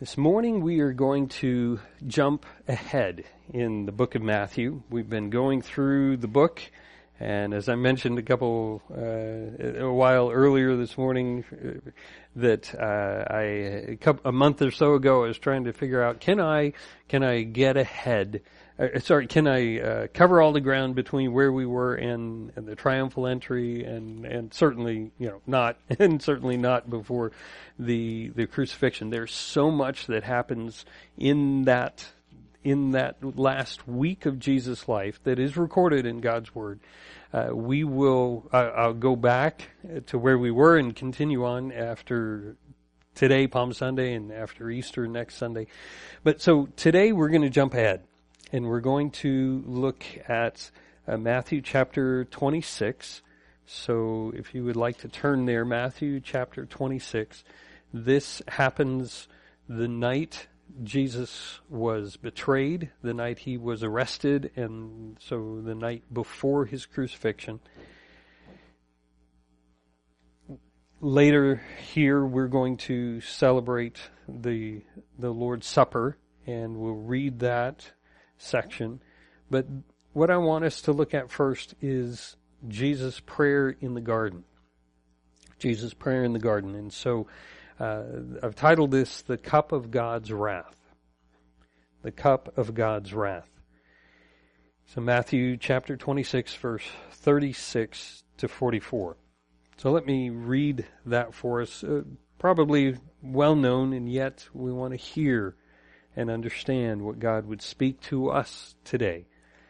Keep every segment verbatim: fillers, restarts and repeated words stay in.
This morning we are going to jump ahead in the book of Matthew. We've been going through the book, and as I mentioned a couple, uh, a while earlier this morning, uh, that uh, I a, couple, a month or so ago I was trying to figure out, can I can I get ahead? Uh, sorry, can I uh, cover all the ground between where we were and, and the triumphal entry, and and certainly you know not, and certainly not before the the crucifixion. There's so much that happens in that in that last week of Jesus' life that is recorded in God's Word. Uh, we will. Uh, I'll go back to where we were and continue on after today, Palm Sunday, and after Easter next Sunday. But so today we're going to jump ahead, and we're going to look at uh, Matthew chapter twenty-six. So if you would like to turn there, Matthew chapter twenty-six. This happens the night Jesus was betrayed, the night he was arrested, and so the night before his crucifixion. Later here we're going to celebrate the the Lord's Supper, and we'll read that section. But what I want us to look at first is Jesus' prayer in the garden. Jesus' prayer in the garden. And so uh, I've titled this, The Cup of God's Wrath. The Cup of God's Wrath. So Matthew chapter twenty-six, verse thirty-six to forty-four. So let me read that for us. Uh, probably well known, and yet we want to hear and understand what God would speak to us today.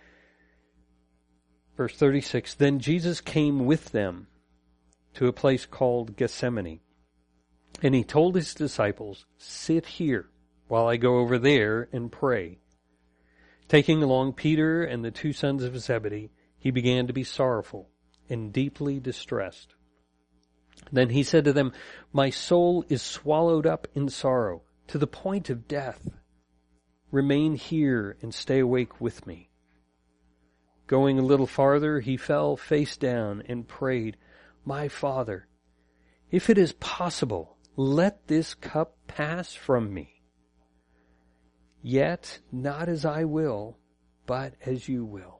Verse thirty-six, Then Jesus came with them to a place called Gethsemane, and he told his disciples, Sit here while I go over there and pray. Taking along Peter and the two sons of Zebedee, he began to be sorrowful and deeply distressed. Then he said to them, My soul is swallowed up in sorrow to the point of death. Remain here and stay awake with me. Going a little farther, he fell face down and prayed, My Father, if it is possible, let this cup pass from me. Yet not as I will, but as you will.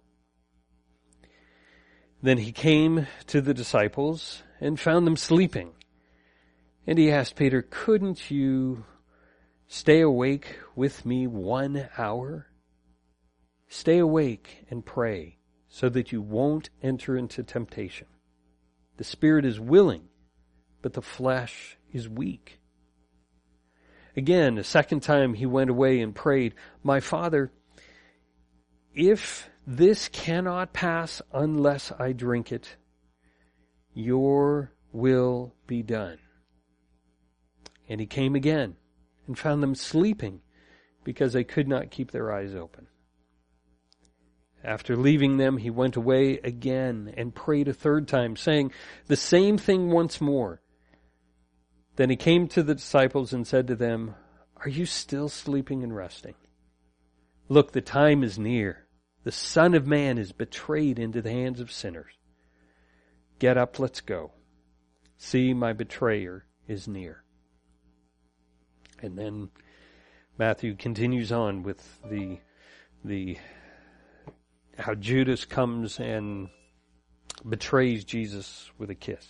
Then he came to the disciples and found them sleeping. And he asked Peter, Couldn't you stay awake with me one hour? Stay awake and pray, so that you won't enter into temptation. The spirit is willing, but the flesh is weak. Again, a second time he went away and prayed, My Father, if this cannot pass unless I drink it, your will be done. And he came again and found them sleeping because they could not keep their eyes open. After leaving them, he went away again and prayed a third time, saying the same thing once more. Then he came to the disciples and said to them, Are you still sleeping and resting? Look, the time is near. The Son of Man is betrayed into the hands of sinners. Get up, let's go. See, my betrayer is near. And then Matthew continues on with the the how Judas comes and betrays Jesus with a kiss.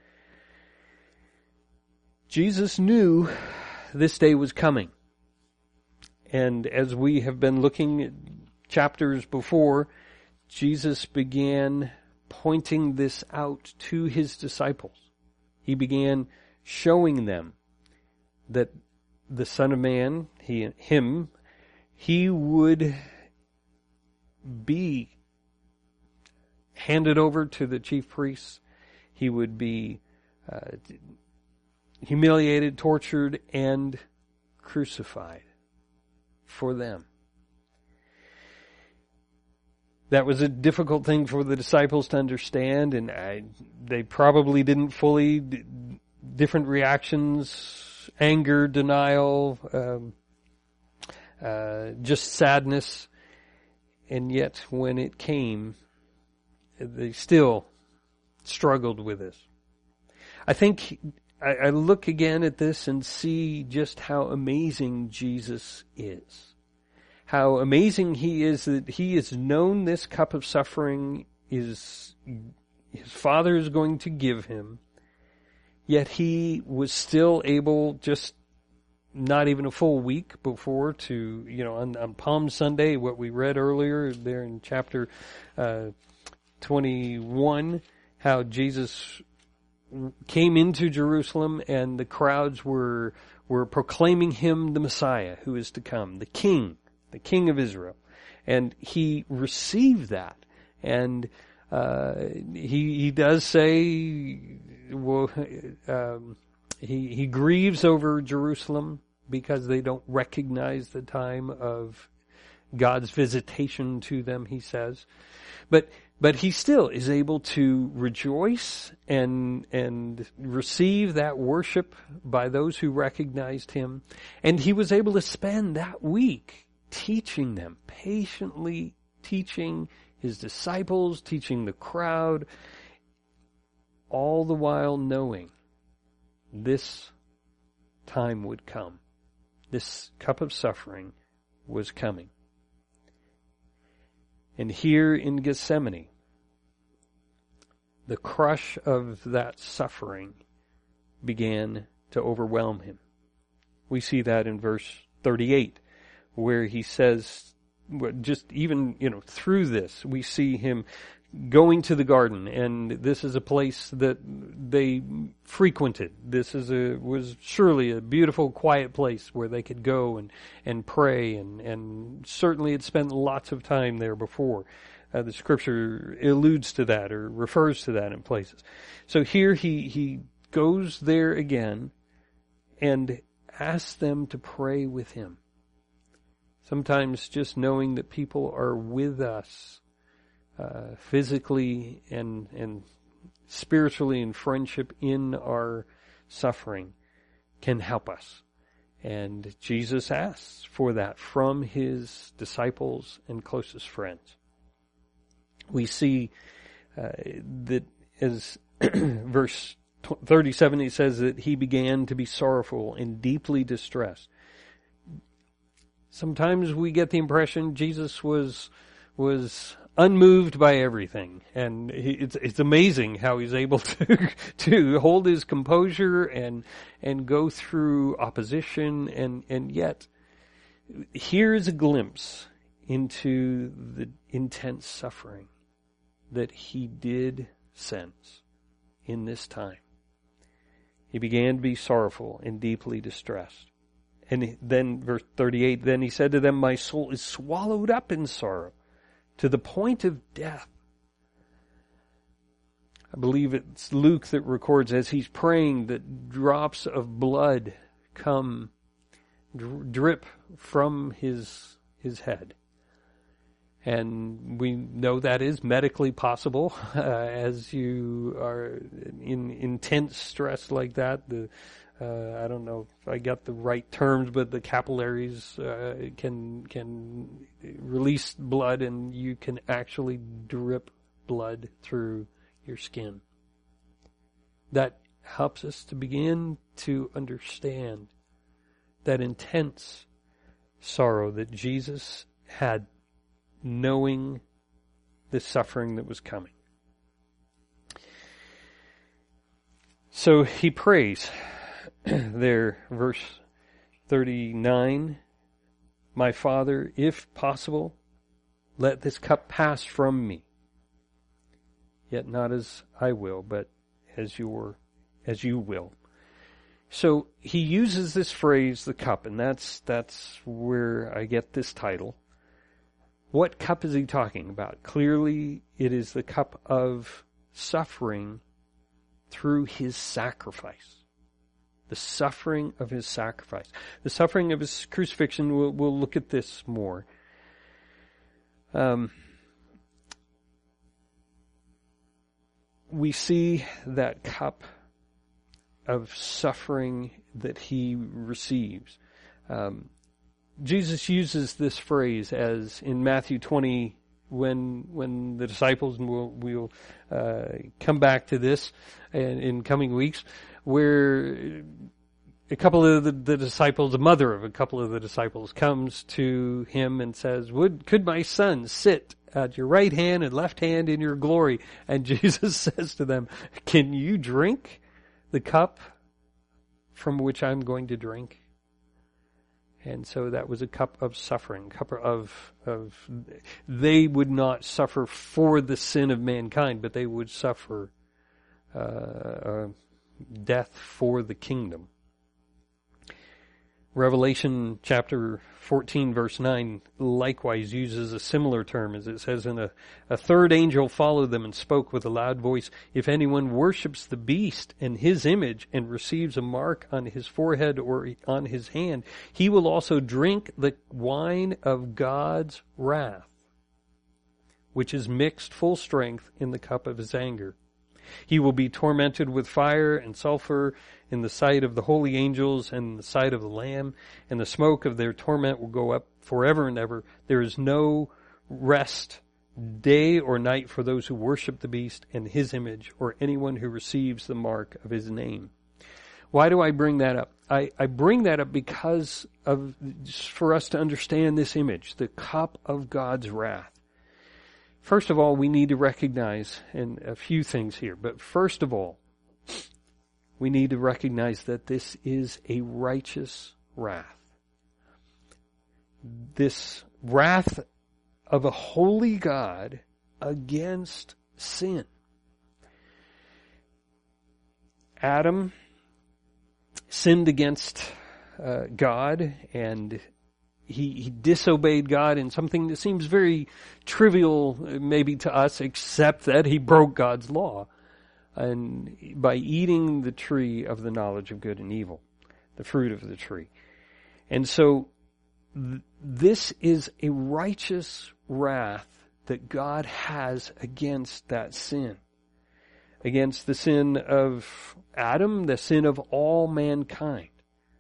Jesus knew this day was coming. And as we have been looking at chapters before, Jesus began pointing this out to his disciples. He began showing them that the Son of Man, he, him, he would be handed over to the chief priests. He would be uh, humiliated, tortured, and crucified for them. That was a difficult thing for the disciples to understand, and I, they probably didn't fully, d- different reactions, anger, denial, um, uh, just sadness, and yet when it came, they still struggled with this. I think I, I look again at this and see just how amazing Jesus is. How amazing he is that he has known this cup of suffering is his Father is going to give him, yet he was still able, just not even a full week before, to, you know, on, on Palm Sunday, what we read earlier there in chapter uh, twenty-one, how Jesus came into Jerusalem and the crowds were were proclaiming him the Messiah who is to come, the King, the King of Israel. And he received that. And uh, he he does say, well, um, he he grieves over Jerusalem because they don't recognize the time of God's visitation to them, he says. But but he still is able to rejoice and and receive that worship by those who recognized him. And he was able to spend that week teaching them, patiently teaching his disciples, teaching the crowd, all the while knowing this time would come. This cup of suffering was coming. And here in Gethsemane, the crush of that suffering began to overwhelm him. We see that in verse thirty-eight, where he says, just even, you know, through this, we see him going to the garden, and this is a place that they frequented. This is a was surely a beautiful, quiet place where they could go and, and pray, and, and certainly had spent lots of time there before. Uh, the scripture alludes to that or refers to that in places. So here he, he goes there again and asks them to pray with him. Sometimes just knowing that people are with us uh, physically and and spiritually in friendship in our suffering can help us. And Jesus asks for that from his disciples and closest friends. We see uh, that as verse thirty-seven, he says that he began to be sorrowful and deeply distressed. Sometimes we get the impression Jesus was was unmoved by everything, and he, it's it's amazing how he's able to to hold his composure and and go through opposition, and and yet here's a glimpse into the intense suffering that he did sense in this time. He began to be sorrowful and deeply distressed. And then verse thirty-eight, then he said to them, my soul is swallowed up in sorrow to the point of death. I believe it's Luke that records as he's praying that drops of blood come, drip from his, his head. And we know that is medically possible uh, as you are in intense stress like that. The Uh, I don't know if I got the right terms, but the capillaries uh, can can release blood, and you can actually drip blood through your skin. That helps us to begin to understand that intense sorrow that Jesus had, knowing the suffering that was coming. So he prays. There, verse thirty-nine, my Father, if possible, let this cup pass from me. Yet not as I will, but as your, as you will. So he uses this phrase, the cup, and that's, that's where I get this title. What cup is he talking about? Clearly, it is the cup of suffering through his sacrifice. The suffering of his sacrifice. The suffering of his crucifixion, we'll, we'll look at this more. Um, we see that cup of suffering that he receives. Um, Jesus uses this phrase as in Matthew twenty, when when the disciples, and we'll, we'll uh, come back to this in, in coming weeks, where a couple of the, the disciples, the mother of a couple of the disciples, comes to him and says, "Would could my son sit at your right hand and left hand in your glory?" And Jesus says to them, "Can you drink the cup from which I'm going to drink?" And so that was a cup of suffering, cup of, of, they would not suffer for the sin of mankind, but they would suffer uh, uh, death for the kingdom. Revelation chapter fourteen verse nine likewise uses a similar term, as it says, "And a, a third angel followed them and spoke with a loud voice, if anyone worships the beast and his image and receives a mark on his forehead or on his hand, he will also drink the wine of God's wrath, which is mixed full strength in the cup of his anger. He will be tormented with fire and sulfur in the sight of the holy angels and in the sight of the Lamb, and the smoke of their torment will go up forever and ever. There is no rest day or night for those who worship the beast and his image, or anyone who receives the mark of his name." Why do I bring that up? I, I bring that up because of, for us to understand this image, the cup of God's wrath. First of all, we need to recognize, and a few things here, but first of all, we need to recognize that this is a righteous wrath. This wrath of a holy God against sin. Adam sinned against uh, God, and He, he disobeyed God in something that seems very trivial maybe to us, except that he broke God's law, and by eating the tree of the knowledge of good and evil, the fruit of the tree. And so th- this is a righteous wrath that God has against that sin, against the sin of Adam, the sin of all mankind.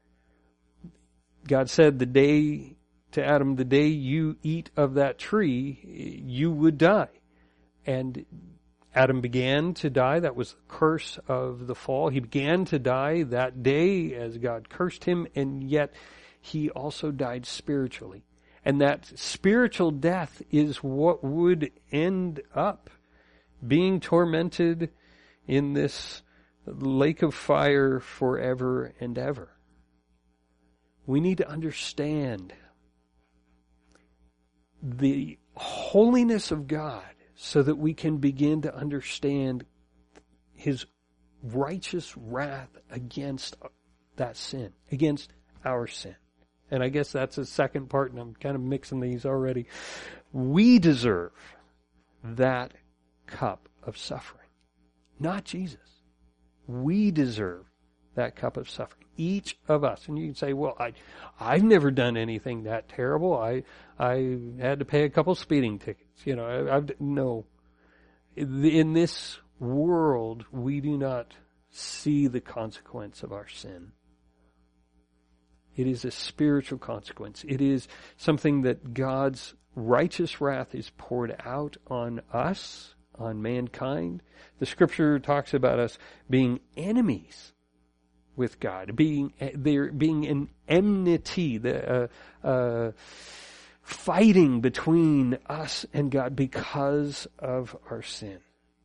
God said the day to Adam, the day you eat of that tree, you would die. And Adam began to die. That was the curse of the fall. He began to die that day as God cursed him, and yet he also died spiritually. And that spiritual death is what would end up being tormented in this lake of fire forever and ever. We need to understand the holiness of God so that we can begin to understand his righteous wrath against that sin, against our sin. And I guess that's the second part, and I'm kind of mixing these already. We deserve that cup of suffering, not Jesus. We deserve that cup of suffering. Each of us. And you can say, well, I, I've never done anything that terrible. I, I had to pay a couple speeding tickets. You know, I, I've, no. In this world, we do not see the consequence of our sin. It is a spiritual consequence. It is something that God's righteous wrath is poured out on us, on mankind. The scripture talks about us being enemies with God, being there, being in enmity, the uh, uh, fighting between us and God because of our sin.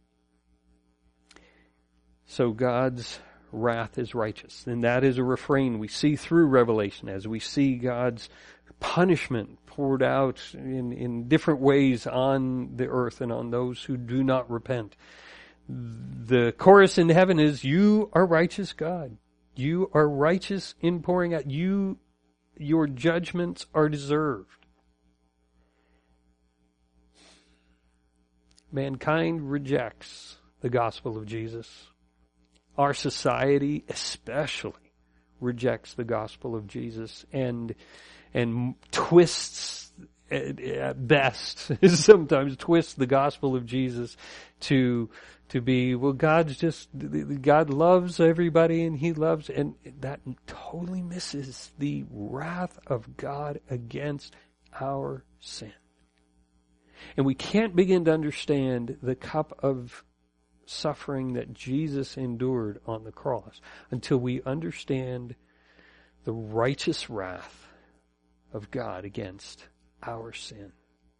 So God's wrath is righteous, and that is a refrain we see through Revelation as we see God's punishment poured out in, in different ways on the earth and on those who do not repent. The chorus in heaven is, "You are righteous, God. You are righteous in pouring out. You, your judgments are deserved." Mankind rejects the gospel of Jesus. Our society especially rejects the gospel of Jesus and and twists at best, sometimes twists the gospel of Jesus to to be, well, God's just, God loves everybody and he loves, and that totally misses the wrath of God against our sin. And we can't begin to understand the cup of suffering that Jesus endured on the cross until we understand the righteous wrath of God against our sin.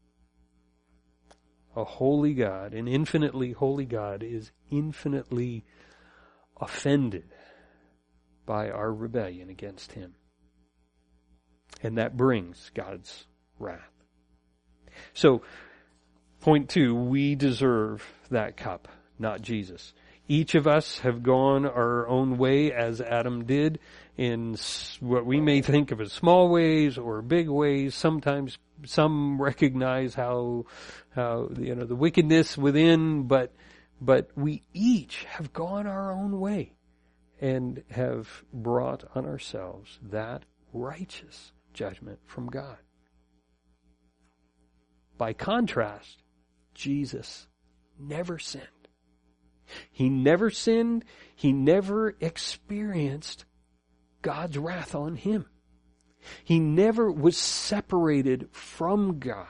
A holy God, an infinitely holy God, is infinitely offended by our rebellion against Him. And that brings God's wrath. So, point two, we deserve that cup, not Jesus. Each of us have gone our own way as Adam did in what we may think of as small ways or big ways. Sometimes some recognize how, how, you know, the wickedness within, but, but we each have gone our own way and have brought on ourselves that righteous judgment from God. By contrast, Jesus never sinned. He never sinned. He never experienced God's wrath on him. He never was separated from God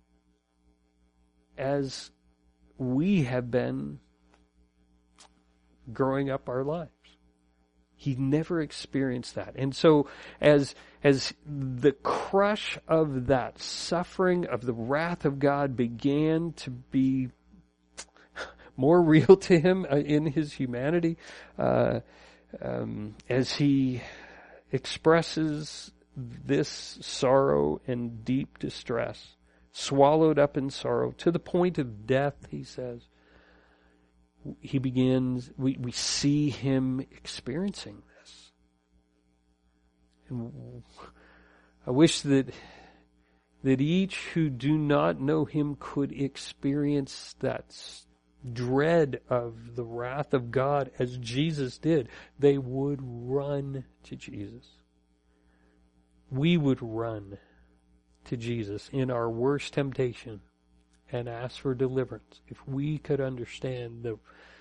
as we have been growing up our lives. He never experienced that. And so as, as the crush of that suffering, of the wrath of God began to be more real to him in his humanity, uh, um, as he expresses this sorrow and deep distress, swallowed up in sorrow to the point of death, he says, he begins, we, we see him experiencing this. And I wish that that each who do not know him could experience that dread of the wrath of God as Jesus did. They would run to Jesus. We would run to Jesus in our worst temptation and ask for deliverance. If we could understand the,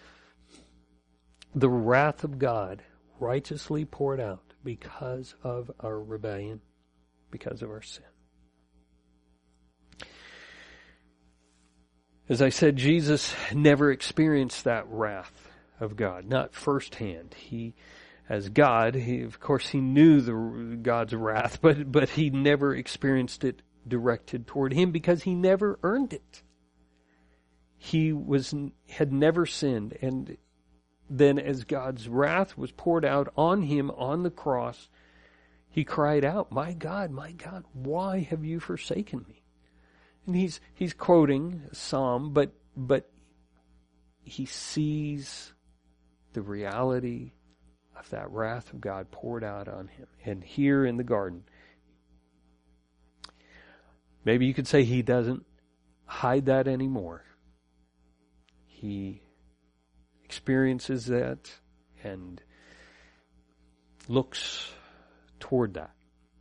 the wrath of God righteously poured out because of our rebellion, because of our sin. As I said, Jesus never experienced that wrath of God, not firsthand. He, as God, he, of course, he knew the God's wrath, but but he never experienced it directed toward him because he never earned it. He was had never sinned, and then as God's wrath was poured out on him on the cross, he cried out, "My God, my God, why have you forsaken me?" And he's he's quoting a psalm, but but he sees the reality of that wrath of God poured out on him. And here in the garden, maybe you could say he doesn't hide that anymore. He experiences that and looks toward that.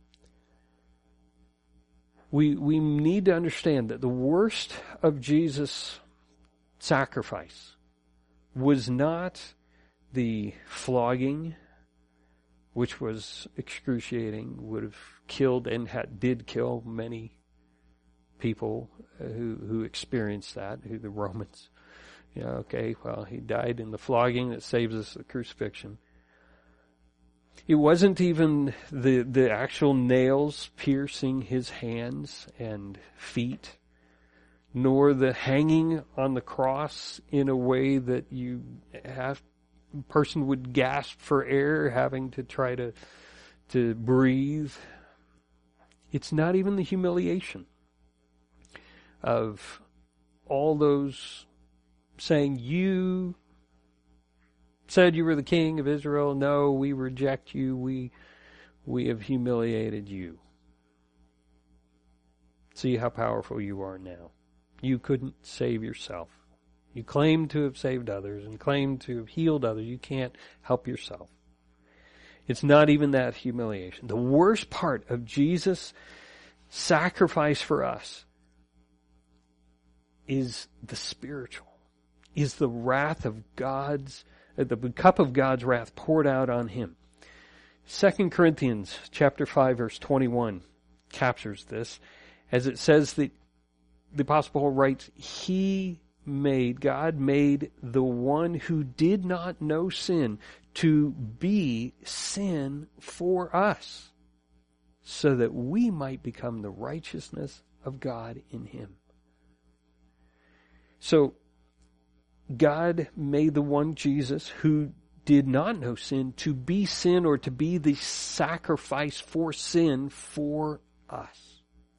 We we need to understand that the worst of Jesus' sacrifice was not the flogging, which was excruciating, would have killed and had, did kill many people who who experienced that, who the Romans. You know, okay, well, he died in the flogging that saves us the crucifixion. It wasn't even the, the actual nails piercing his hands and feet, nor the hanging on the cross in a way that you have, a person would gasp for air, having to try to, to breathe. It's not even the humiliation of all those saying, "You said you were the king of Israel. No, we reject you. We we have humiliated you. See how powerful you are now. You couldn't save yourself. You claim to have saved others and claim to have healed others. You can't help yourself." It's not even that humiliation. The worst part of Jesus' sacrifice for us is the spiritual, is the wrath of God's the cup of God's wrath poured out on him. Second Corinthians chapter five verse twenty-one captures this as it says that the Apostle Paul writes, "He made, God made the one who did not know sin to be sin for us, so that we might become the righteousness of God in him. So, God made the one Jesus who did not know sin to be sin, or to be the sacrifice for sin for us.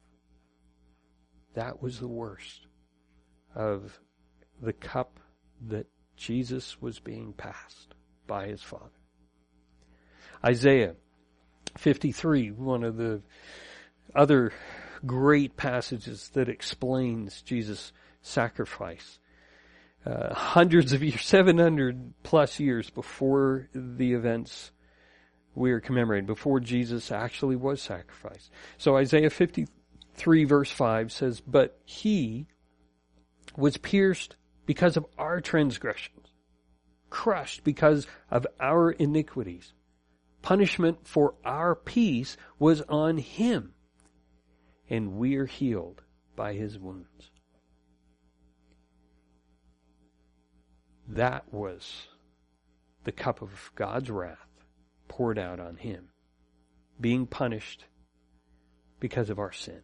That was the worst of the cup that Jesus was being passed by his Father. Isaiah fifty-three, one of the other great passages that explains Jesus' sacrifice. Uh, hundreds of years, seven hundred plus years before the events we are commemorating, before Jesus actually was sacrificed. So Isaiah fifty-three verse five says, "But he was pierced because of our transgressions, crushed because of our iniquities. Punishment for our peace was on him, and we are healed by his wounds." That was the cup of God's wrath poured out on him, being punished because of our sin.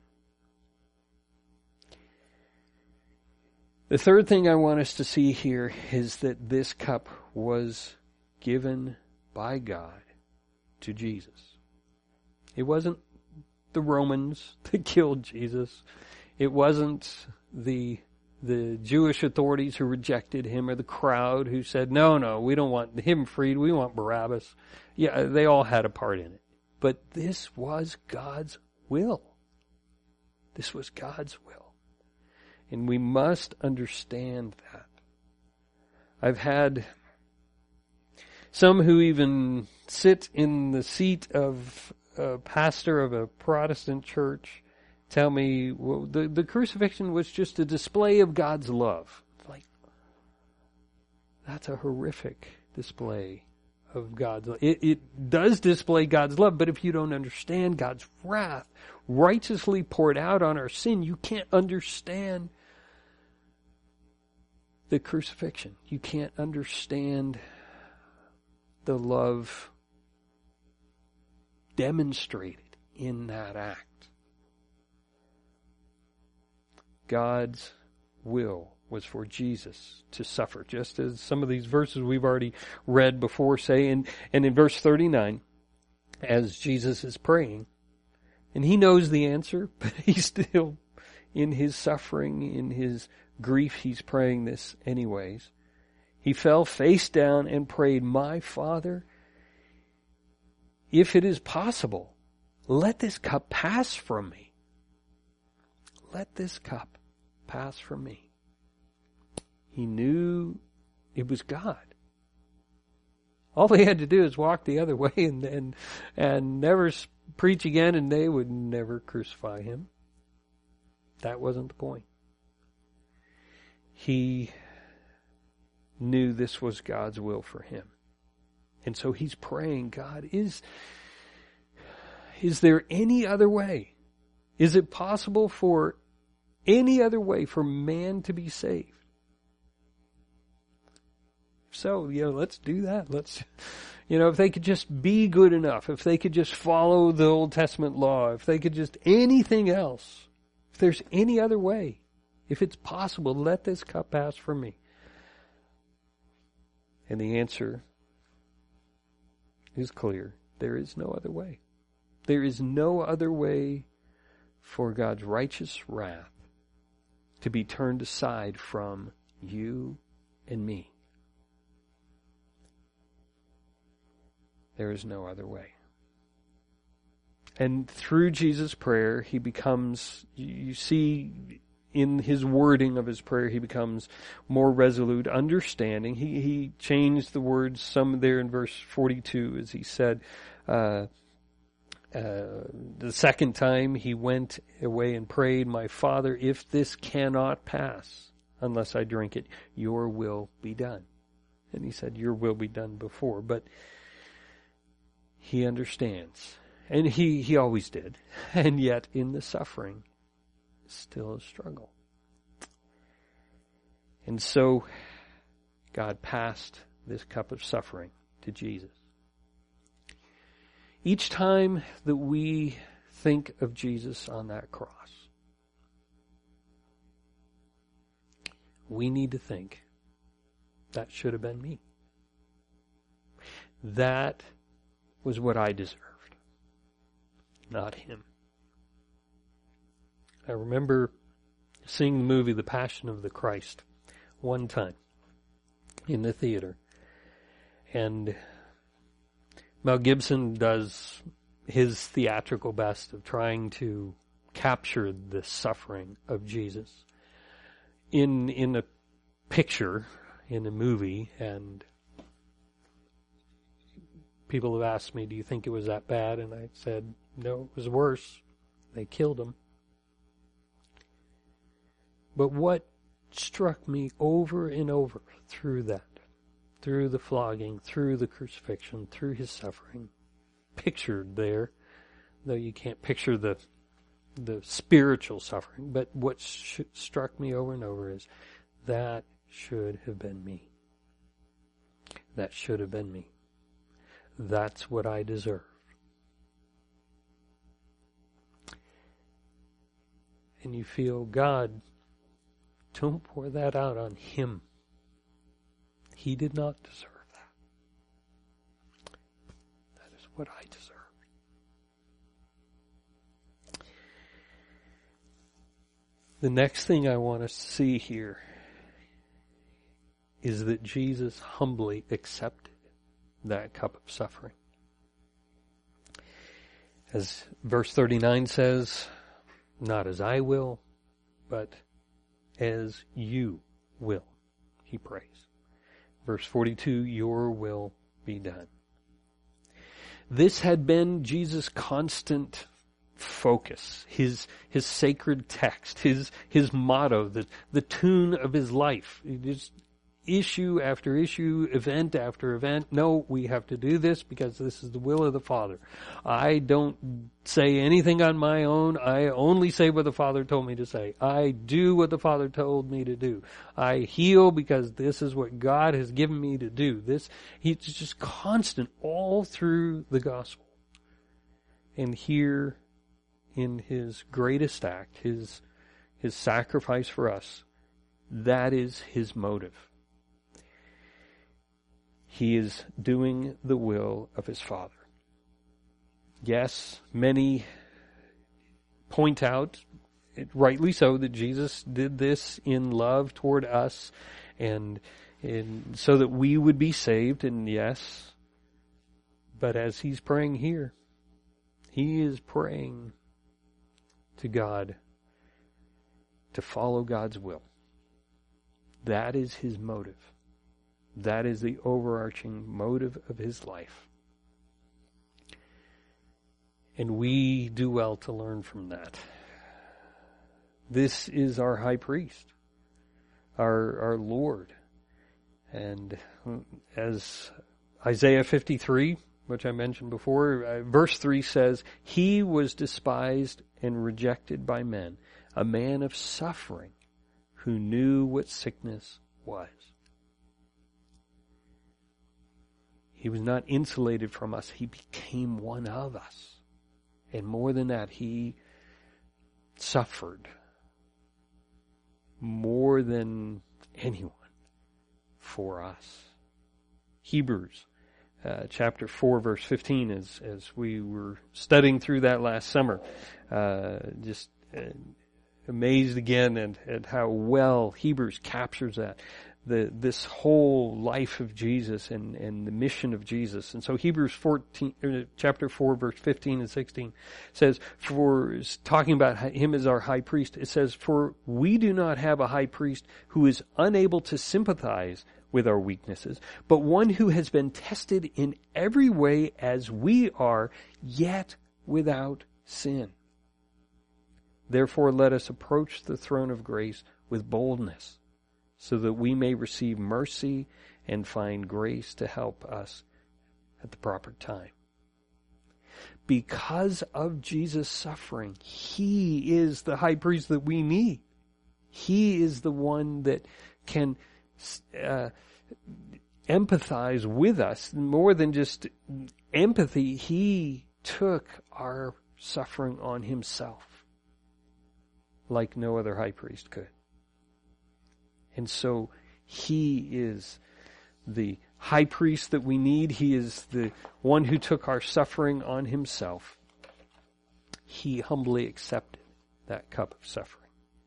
The third thing I want us to see here is that this cup was given by God to Jesus. It wasn't the Romans that killed Jesus. It wasn't the the Jewish authorities who rejected him, or the crowd who said, no, no, we don't want him freed, we want Barabbas. Yeah, they all had a part in it. But this was God's will. This was God's will. And we must understand that. I've had some who even sit in the seat of a pastor of a Protestant church tell me, well, the, the crucifixion was just a display of God's love. Like, that's a horrific display of God's love. It, it does display God's love, but if you don't understand God's wrath righteously poured out on our sin, you can't understand the crucifixion. You can't understand the love demonstrated in that act. God's will was for Jesus to suffer, just as some of these verses we've already read before say. And, and in verse thirty-nine, as Jesus is praying, and he knows the answer, but he's still in his suffering, in his grief, he's praying this anyways. He fell face down and prayed, "My Father, if it is possible, let this cup pass from me. Let this cup pass from me." He knew it was God. All they had to do is walk the other way and and, and never preach again, and they would never crucify him. That wasn't the point. He knew this was God's will for him. And so he's praying, God, is, is there any other way? Is it possible for any other way for man to be saved? So, you know, let's do that. Let's, you know, if they could just be good enough, if they could just follow the Old Testament law, if they could just anything else, if there's any other way, if it's possible, let this cup pass from me. And the answer is clear. There is no other way. There is no other way for God's righteous wrath to be turned aside from you and me. There is no other way. And through Jesus' prayer, he becomes, you see in his wording of his prayer, he becomes more resolute, understanding. He he changed the words some there in verse forty-two, as he said, uh, uh, the second time he went away and prayed, "My Father, if this cannot pass unless I drink it, your will be done." And he said, your will be done before, but he understands. And he, he always did. And yet in the suffering, still a struggle. And so God passed this cup of suffering to Jesus. Each time that we think of Jesus on that cross, we need to think, that should have been me. That was what I deserved, not him. I remember seeing the movie The Passion of the Christ one time in the theater. And Mel Gibson does his theatrical best of trying to capture the suffering of Jesus in in a picture, in a movie, and people have asked me, do you think it was that bad? And I said, no, it was worse. They killed him. But what struck me over and over through that, through the flogging, through the crucifixion, through his suffering, pictured there, though you can't picture the the spiritual suffering, but what sh- struck me over and over is, that should have been me. That should have been me. That's what I deserve. And you feel, God, don't pour that out on him. He did not deserve that. That is what I deserve. The next thing I want us to see here is that Jesus humbly accepted that cup of suffering. As verse thirty-nine says, not as I will, but as you will, he prays. Verse forty-two, your will be done. This had been Jesus' constant focus, his his sacred text, his his motto, the the tune of his life. Just issue after issue, event after event. No, we have to do this because this is the will of the Father. I don't say anything on my own. I only say what the Father told me to say. I do what the Father told me to do. I heal because this is what God has given me to do. This, he's just constant all through the gospel. And here in his greatest act, his his sacrifice for us, that is his motive. He is doing the will of his Father. Yes, many point out, rightly so, that Jesus did this in love toward us and, and so that we would be saved, and yes, but as he's praying here, he is praying to God to follow God's will. That is his motive. That is the overarching motive of his life. And we do well to learn from that. This is our high priest, our, our Lord. And as Isaiah fifty-three, which I mentioned before, uh, verse three says, he was despised and rejected by men, a man of suffering who knew what sickness was. He was not insulated from us. He became one of us. And more than that, he suffered more than anyone for us. Hebrews uh, chapter four, verse fifteen, as, as we were studying through that last summer, uh, just uh, amazed again at, at how well Hebrews captures that. The, this whole life of Jesus and, and the mission of Jesus. And so Hebrews fourteen, chapter four, verse fifteen and sixteen says, for, talking about him as our high priest, it says, for we do not have a high priest who is unable to sympathize with our weaknesses, but one who has been tested in every way as we are, yet without sin. Therefore let us approach the throne of grace with boldness, so that we may receive mercy and find grace to help us at the proper time. Because of Jesus' suffering, he is the high priest that we need. He is the one that can uh, empathize with us. More than just empathy, he took our suffering on himself like no other high priest could. And so he is the high priest that we need. He is the one who took our suffering on himself. He humbly accepted that cup of suffering.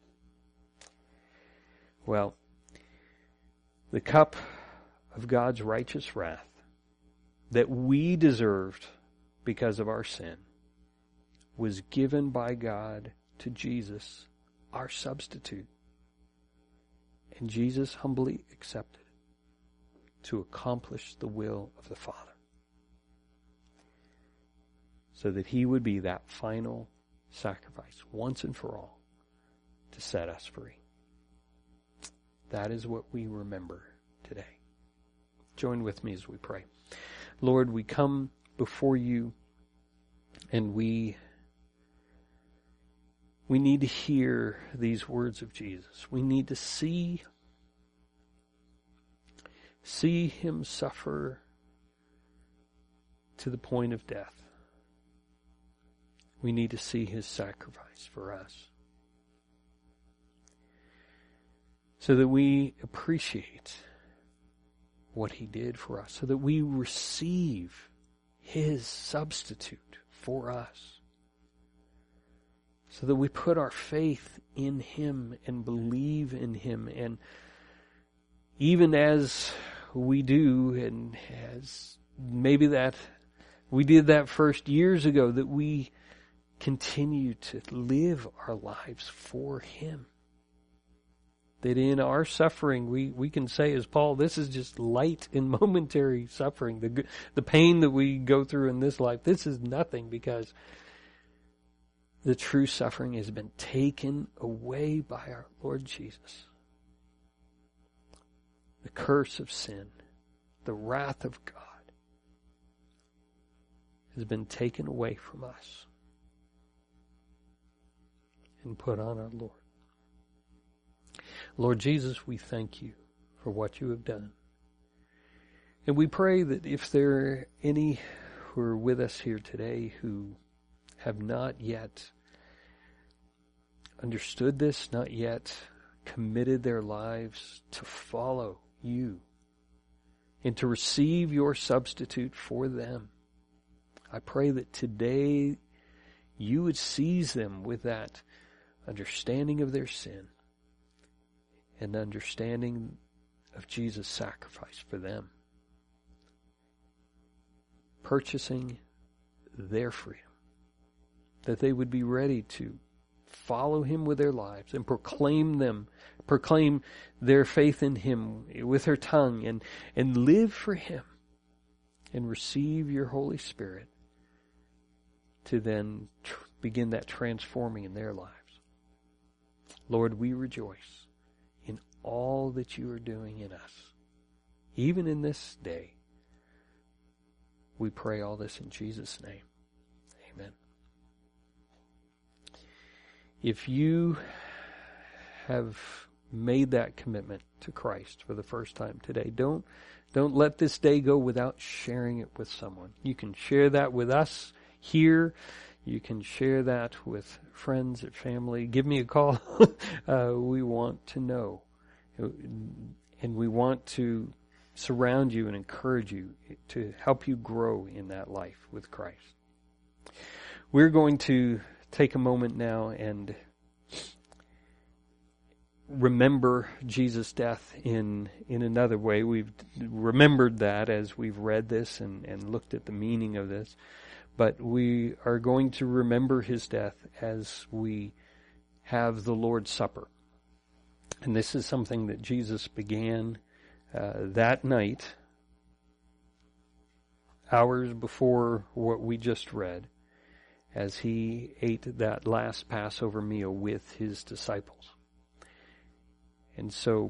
Well, the cup of God's righteous wrath that we deserved because of our sin was given by God to Jesus, our substitute. And Jesus humbly accepted it to accomplish the will of the Father, so that he would be that final sacrifice once and for all to set us free. That is what we remember today. Join with me as we pray. Lord, we come before you, and we we need to hear these words of Jesus. We need to see see him suffer to the point of death. We need to see his sacrifice for us, so that we appreciate what he did for us, so that we receive his substitute for us, so that we put our faith in him and believe in him. And even as we do, and as maybe that we did that first years ago, that we continue to live our lives for him. That in our suffering, we, we can say, as Paul, this is just light and momentary suffering. The, the pain that we go through in this life, this is nothing, because the true suffering has been taken away by our Lord Jesus. The curse of sin, the wrath of God, has been taken away from us and put on our Lord. Lord Jesus, we thank you for what you have done. And we pray that if there are any who are with us here today who have not yet understood this, not yet committed their lives to follow you and to receive your substitute for them, I pray that today you would seize them with that understanding of their sin and understanding of Jesus' sacrifice for them, purchasing their freedom, that they would be ready to follow him with their lives and proclaim them, proclaim their faith in him with their tongue, and, and live for him and receive your Holy Spirit to then tr- begin that transforming in their lives. Lord, we rejoice in all that you are doing in us. Even in this day, we pray all this in Jesus' name. Amen. If you have made that commitment to Christ for the first time today, don't, don't let this day go without sharing it with someone. You can share that with us here. You can share that with friends and family. Give me a call. uh, we want to know. And we want to surround you and encourage you to help you grow in that life with Christ. We're going to take a moment now and remember Jesus' death in, in another way. We've remembered that as we've read this and, and looked at the meaning of this. But we are going to remember his death as we have the Lord's Supper. And this is something that Jesus began uh, that night, hours before what we just read, as he ate that last Passover meal with his disciples. And so,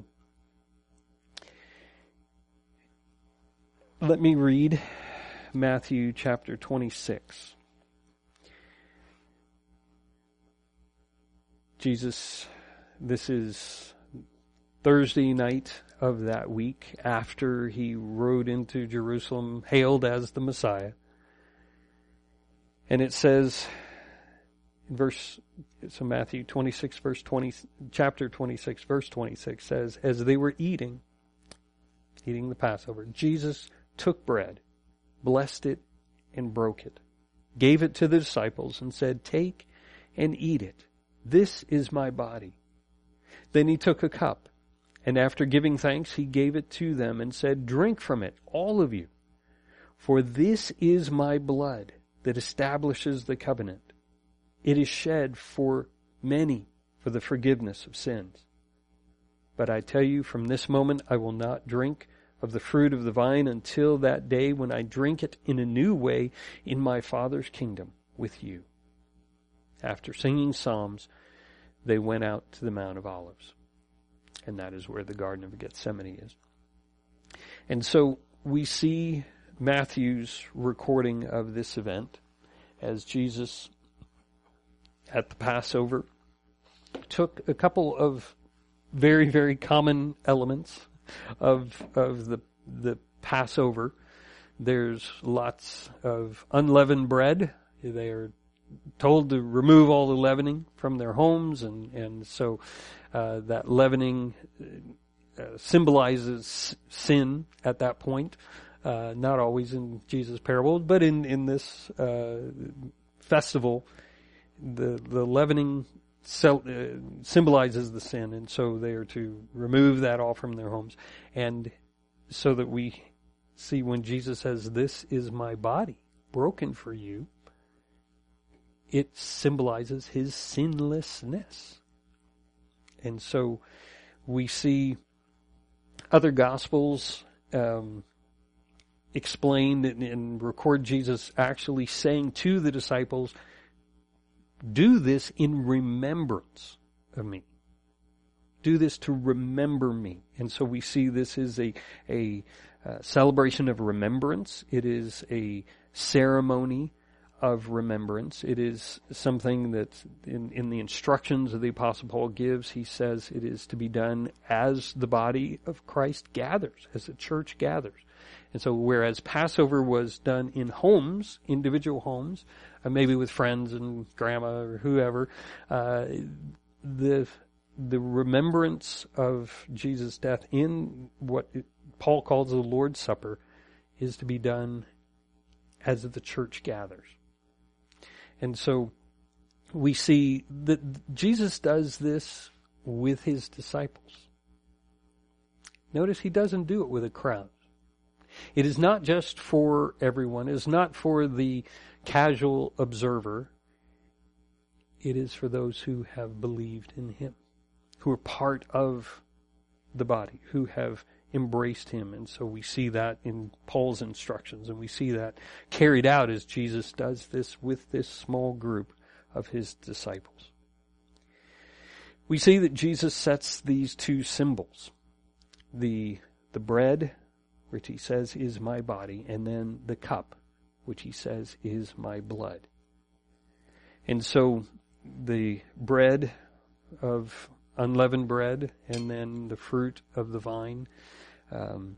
let me read Matthew chapter twenty-six. Jesus this is Thursday night of that week after he rode into Jerusalem, hailed as the Messiah. And it says in verse, so Matthew twenty-six, verse twenty, chapter twenty-six, verse twenty-six says, as they were eating, eating the Passover, Jesus took bread, blessed it, and broke it, gave it to the disciples, and said, take and eat it. This is my body. Then he took a cup, and after giving thanks, he gave it to them and said, drink from it, all of you, for this is my blood that establishes the covenant. It is shed for many for the forgiveness of sins. But I tell you, from this moment I will not drink of the fruit of the vine until that day when I drink it in a new way in my Father's kingdom with you. After singing psalms, they went out to the Mount of Olives. And that is where the Garden of Gethsemane is. And so we see Matthew's recording of this event as Jesus at the Passover took a couple of very, very common elements of of the the Passover. There's lots of unleavened bread. They are told to remove all the leavening from their homes, and and so uh, that leavening uh, symbolizes sin at that point. Uh, not always in Jesus' parables, but in in this uh, festival, the the leavening Cel- uh, symbolizes the sin, and so they are to remove that all from their homes. And so that we see when Jesus says, this is my body broken for you, it symbolizes his sinlessness. And so we see other Gospels um, explain and, and record Jesus actually saying to the disciples, do this in remembrance of me. Do this to remember me. And so we see this is a, a uh, celebration of remembrance. It is a ceremony of remembrance. It is something that in, in the instructions that the Apostle Paul gives, he says it is to be done as the body of Christ gathers, as the church gathers. And so whereas Passover was done in homes, individual homes, uh, maybe with friends and grandma or whoever, uh, the the remembrance of Jesus' death in what it, Paul calls the Lord's Supper is to be done as the church gathers. And so we see that Jesus does this with his disciples. Notice he doesn't do it with a crowd. It is not just for everyone. It is not for the casual observer. It is for those who have believed in him, who are part of the body, who have embraced him. And so we see that in Paul's instructions, and we see that carried out as Jesus does this with this small group of his disciples. We see that Jesus sets these two symbols, the the bread, which he says is my body, and then the cup, which he says is my blood. And so the bread of unleavened bread, and then the fruit of the vine. Um,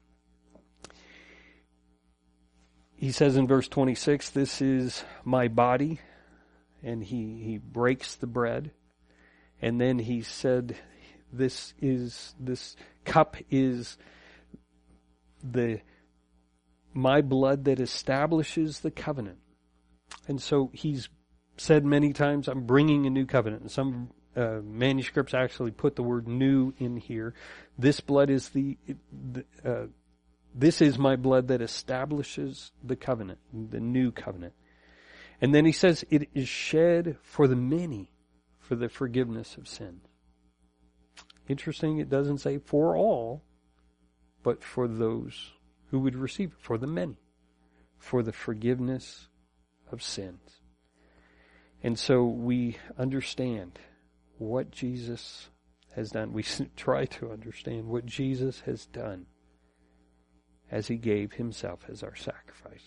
he says in verse twenty-six, this is my body, and he, he breaks the bread. And then he said, this is, this cup is the my blood that establishes the covenant. And so he's said many times, I'm bringing a new covenant. And some uh, manuscripts actually put the word new in here. This blood is the, the uh, this is my blood that establishes the covenant, the new covenant. And then he says it is shed for the many for the forgiveness of sins. Interesting, it doesn't say for all, but for those who would receive it, for the many, for the forgiveness of sins. And so we understand what Jesus has done. We try to understand what Jesus has done as he gave himself as our sacrifice.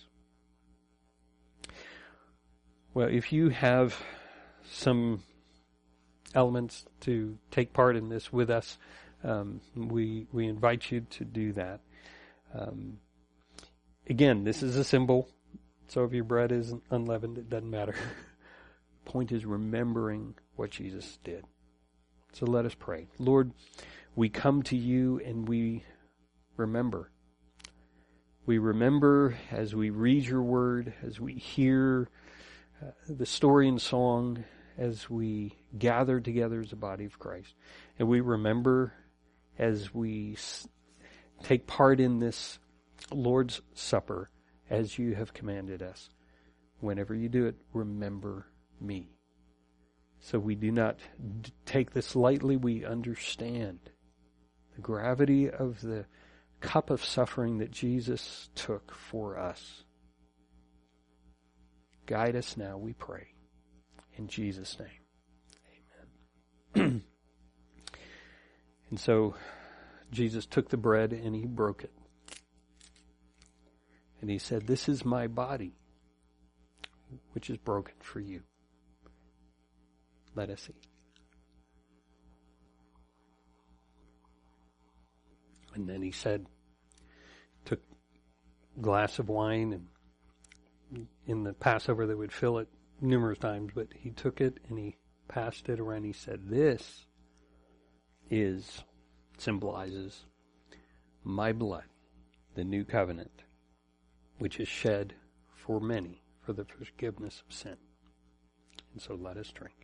Well, if you have some elements to take part in this with us, um, we we invite you to do that. Um, again, this is a symbol, so if your bread isn't unleavened, it doesn't matter. Point is remembering what Jesus did. So let us pray. Lord, we come to you and we remember. We remember as we read your word, as we hear uh, the story and song, as we gather together as a body of Christ. And we remember as we s- take part in this Lord's Supper as you have commanded us. Whenever you do it, remember me. So we do not d- take this lightly. We understand the gravity of the cup of suffering that Jesus took for us. Guide us now, we pray. In Jesus' name. Amen. And so Jesus took the bread and he broke it. And he said, "This is my body, which is broken for you." Let us eat. And then he said, took a glass of wine, and in the Passover they would fill it numerous times, but he took it and he passed it around. He said, "This is, symbolizes my blood, the new covenant, which is shed for many for the forgiveness of sin." And so let us drink.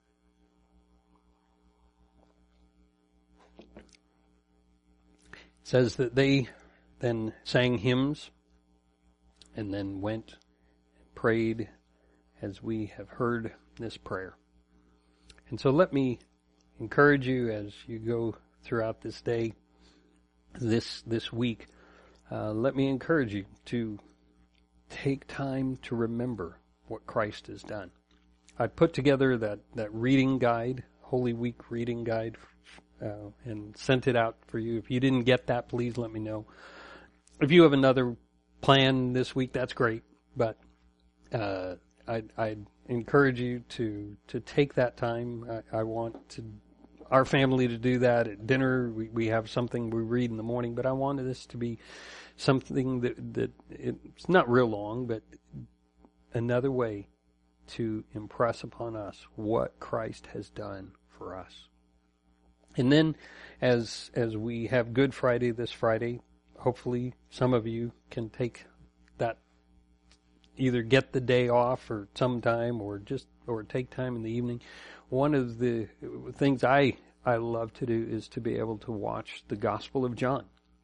It says that they then sang hymns and then went and prayed as we have heard this prayer. And so let me encourage you as you go throughout this day, this this week, uh, let me encourage you to take time to remember what Christ has done. I put together that, that reading guide, Holy Week reading guide, uh, and sent it out for you. If you didn't get that, please let me know. If you have another plan this week, that's great. But uh, I'd, I'd encourage you to, to take that time. I, I want to, our family to do that at dinner. We, we have something we read in the morning, but I wanted this to be something that, that it's not real long, but another way to impress upon us what Christ has done for us. And then as as we have Good Friday this Friday, hopefully some of you can take that, either get the day off or sometime, or just or take time in the evening. One of the things I I love to do is to be able to watch the Gospel of John.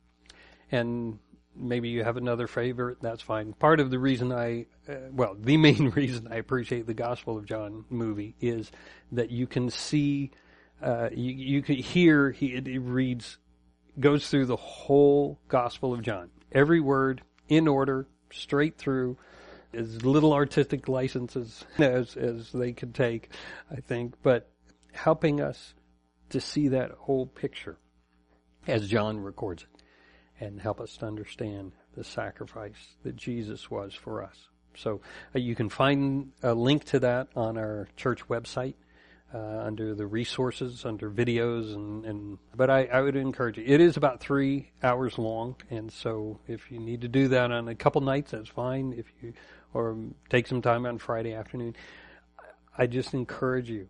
And maybe you have another favorite, that's fine. Part of the reason I, uh, well, the main reason I appreciate the Gospel of John movie is that you can see, uh, you, you can hear, he, it, it reads, goes through the whole Gospel of John. Every word, in order, straight through, as little artistic licenses as, as they could take, I think, but helping us to see that whole picture as John records it, and help us to understand the sacrifice that Jesus was for us. So uh, you can find a link to that on our church website uh, under the resources, under videos, and, and but I, I would encourage you. It is about three hours long, and so if you need to do that on a couple nights, that's fine. If you or take some time on Friday afternoon, I just encourage you,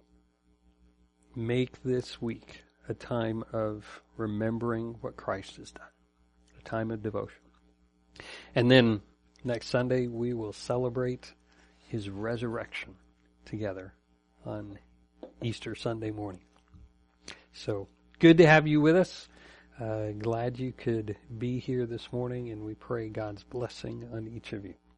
make this week a time of remembering what Christ has done. Time of devotion. And then next Sunday we will celebrate his resurrection together on Easter Sunday morning. So good to have you with us. Uh, glad you could be here this morning, and we pray God's blessing on each of you.